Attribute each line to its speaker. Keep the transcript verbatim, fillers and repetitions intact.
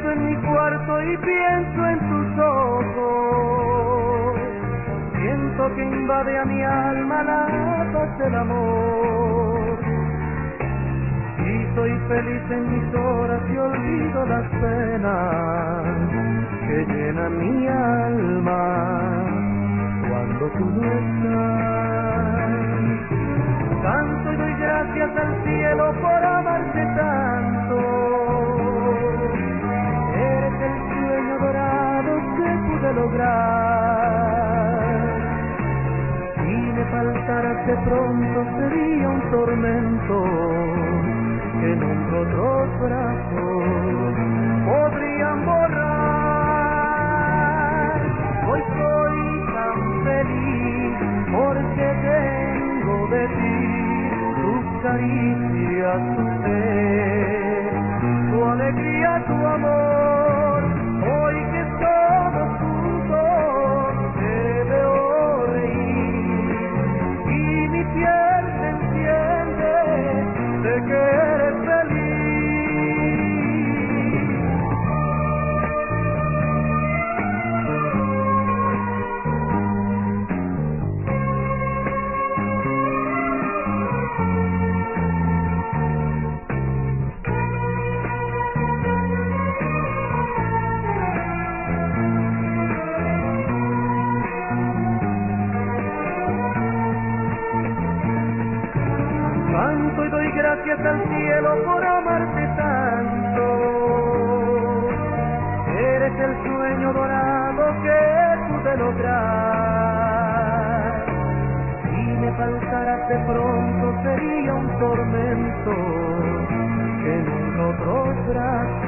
Speaker 1: siento en mi cuarto y pienso en tus ojos. Siento que invade a mi alma la paz del amor. Y soy feliz en mis horas y olvido las penas que llenan mi alma cuando tú no estás. Canto y doy gracias al cielo por amarte tanto. Eres el sueño dorado que pude lograr. Si me faltaras de pronto sería un tormento que nunca otros brazos podrían borrar. Hoy soy tan feliz porque tengo de ti tus caricias, tu fe, tu alegría, tu amor. Hoy que estamos juntos te veo reír y mi piel se enciende de que eres feliz. Canto y doy gracias al cielo por amarte tanto. Eres el sueño dorado que pude lograr. Si me faltaras de pronto sería un tormento que nunca otros brazos